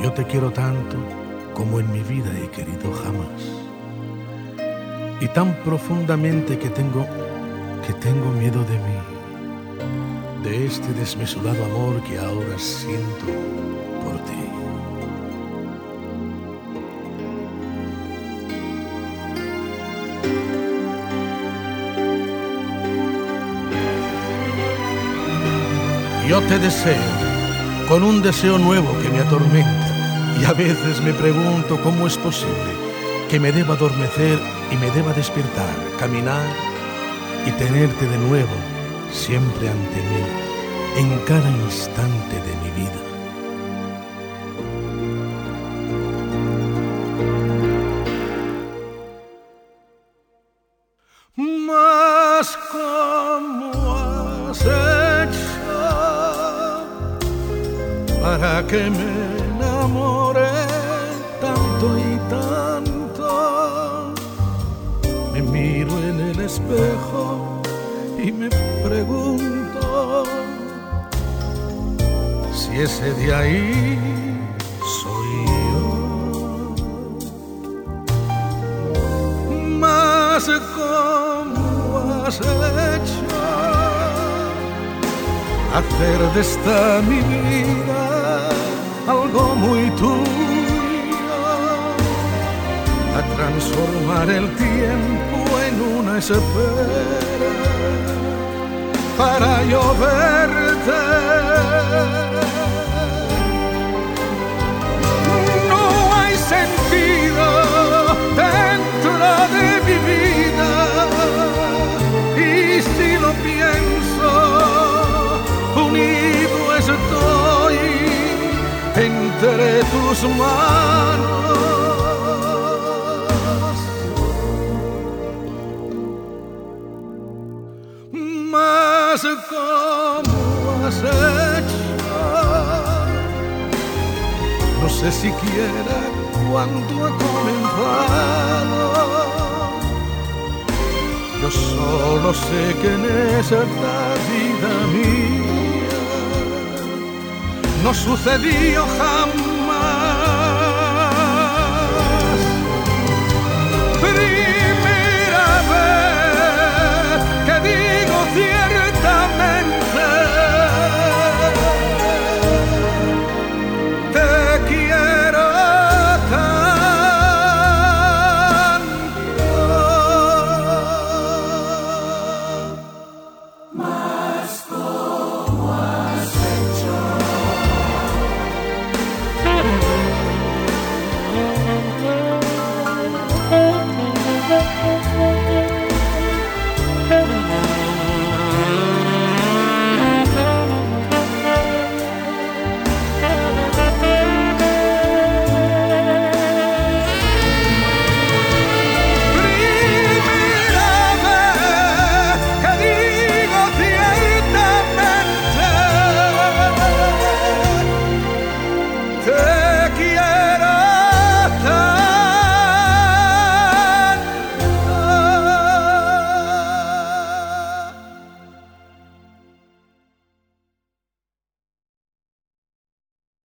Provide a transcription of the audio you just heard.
Yo te quiero tanto como en mi vida he querido jamás. Y tan profundamente que tengo miedo de mí, de este desmesurado amor que ahora siento por ti. Yo te deseo, con un deseo nuevo que me atormenta, y a veces me pregunto cómo es posible que me deba adormecer y me deba despertar, caminar y tenerte de nuevo, siempre ante mí, en cada instante de mi vida. Mas ¿cómo has hecho para que me enamore tanto y tanto? Me miro en el espejo y me pregunto si ese de ahí soy yo. Mas ¿cómo has hecho hacer de esta mi vida algo muy tuyo, a transformar el tiempo en una espera para yo verte? No hay sentido dentro de mi vida, y si lo pienso, unido estoy entre tus manos. Mas ¿cómo has hecho? No sé siquiera cuándo ha comenzado. Yo solo sé que en esta vida mía no sucedió jamás